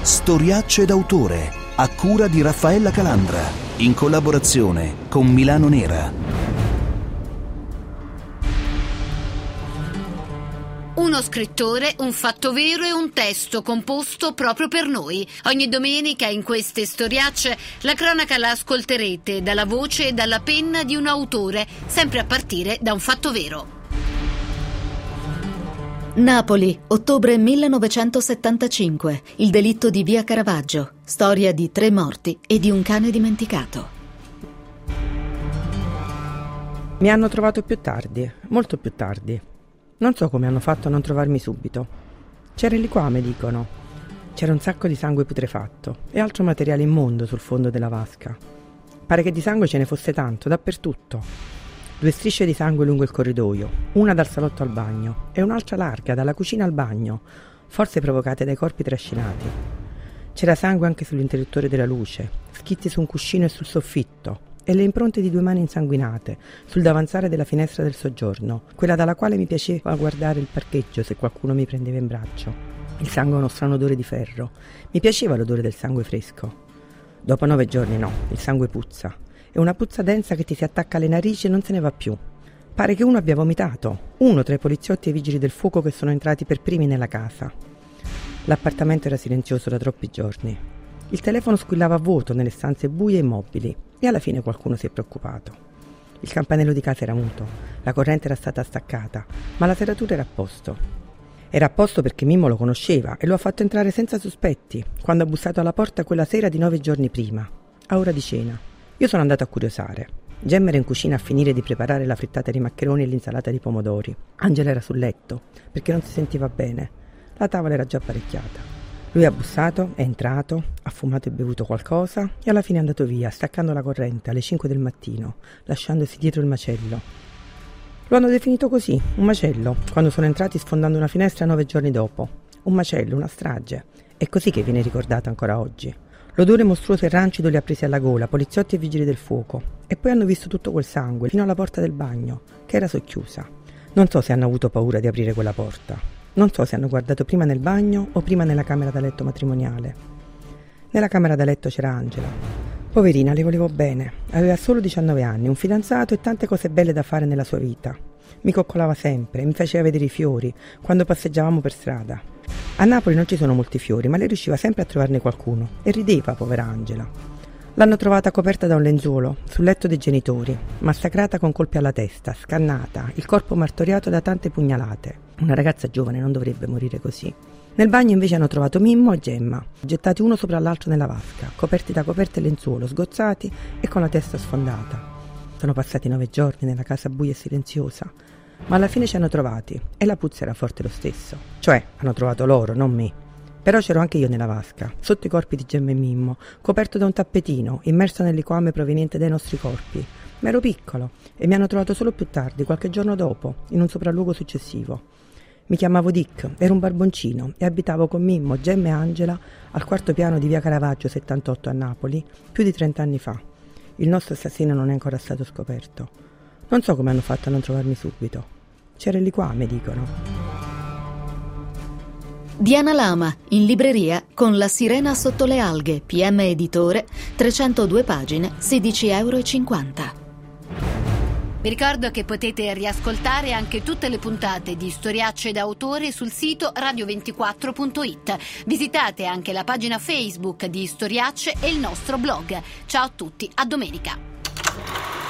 Storiacce d'autore, a cura di Raffaella Calandra, in collaborazione con Milano Nera. Uno scrittore, un fatto vero e un testo composto proprio per noi. Ogni domenica in queste storiacce la cronaca la ascolterete dalla voce e dalla penna di un autore, sempre a partire da un fatto vero. Napoli, ottobre 1975. Il delitto di Via Caravaggio. Storia di 3 morti e di un cane dimenticato. Mi hanno trovato più tardi, molto più tardi. Non so come hanno fatto a non trovarmi subito. C'era il liquame, dicono. C'era un sacco di sangue putrefatto e altro materiale immondo sul fondo della vasca. Pare che di sangue ce ne fosse tanto, dappertutto. 2 strisce di sangue lungo il corridoio, una dal salotto al bagno e un'altra larga dalla cucina al bagno, forse provocate dai corpi trascinati. C'era sangue anche sull'interruttore della luce, schitti su un cuscino e sul soffitto, e le impronte di 2 mani insanguinate sul davanzale della finestra del soggiorno, quella dalla quale mi piaceva guardare il parcheggio se qualcuno mi prendeva in braccio. Il sangue ha uno strano odore di ferro. Mi piaceva l'odore del sangue fresco. Dopo 9 giorni no, il sangue puzza. È una puzza densa che ti si attacca alle narici e non se ne va più. Pare che uno abbia vomitato, uno tra i poliziotti e i vigili del fuoco che sono entrati per primi nella casa. L'appartamento era silenzioso da troppi giorni. Il telefono squillava a vuoto nelle stanze buie e immobili e alla fine qualcuno si è preoccupato. Il campanello di casa era muto, la corrente era stata staccata, ma la serratura era a posto. Era a posto perché Mimmo lo conosceva e lo ha fatto entrare senza sospetti quando ha bussato alla porta quella sera di 9 giorni prima, a ora di cena. Io sono andato a curiosare. Gemma era in cucina a finire di preparare la frittata di maccheroni e l'insalata di pomodori. Angela era sul letto perché non si sentiva bene. La tavola era già apparecchiata. Lui ha bussato, è entrato, ha fumato e bevuto qualcosa e alla fine è andato via, staccando la corrente alle 5 del mattino, lasciandosi dietro il macello. Lo hanno definito così, un macello, quando sono entrati sfondando una finestra 9 giorni dopo. Un macello, una strage. È così che viene ricordato ancora oggi. L'odore mostruoso e rancido li ha presi alla gola, poliziotti e vigili del fuoco. E poi hanno visto tutto quel sangue, fino alla porta del bagno, che era socchiusa. Non so se hanno avuto paura di aprire quella porta. Non so se hanno guardato prima nel bagno o prima nella camera da letto matrimoniale. Nella camera da letto c'era Angela. Poverina, le volevo bene. Aveva solo 19 anni, un fidanzato e tante cose belle da fare nella sua vita. Mi coccolava sempre, mi faceva vedere i fiori quando passeggiavamo per strada. A Napoli non ci sono molti fiori, ma lei riusciva sempre a trovarne qualcuno e rideva, povera Angela. L'hanno trovata coperta da un lenzuolo sul letto dei genitori, massacrata con colpi alla testa, scannata, il corpo martoriato da tante pugnalate. Una ragazza giovane non dovrebbe morire così. Nel bagno invece hanno trovato Mimmo e Gemma, gettati uno sopra l'altro nella vasca, coperti da coperte e lenzuolo, sgozzati e con la testa sfondata. Sono passati 9 giorni nella casa buia e silenziosa, ma alla fine ci hanno trovati e la puzza era forte lo stesso. Cioè, hanno trovato loro, non me. Però c'ero anche io nella vasca, sotto i corpi di Gemma e Mimmo, coperto da un tappetino, immerso nel liquame proveniente dai nostri corpi. Ma ero piccolo e mi hanno trovato solo più tardi, qualche giorno dopo, in un sopralluogo successivo. Mi chiamavo Dick, ero un barboncino e abitavo con Mimmo, Gemma e Angela al 4° piano di Via Caravaggio 78 a Napoli, più di 30 anni fa. Il nostro assassino non è ancora stato scoperto. Non so come hanno fatto a non trovarmi subito. C'era il liquame, dicono. Diana Lama, in libreria con La sirena sotto le alghe, PM Editore, 302 pagine, €16,50. Vi ricordo che potete riascoltare anche tutte le puntate di Storiacce d'autore sul sito radio24.it. Visitate anche la pagina Facebook di Storiacce e il nostro blog. Ciao a tutti, a domenica.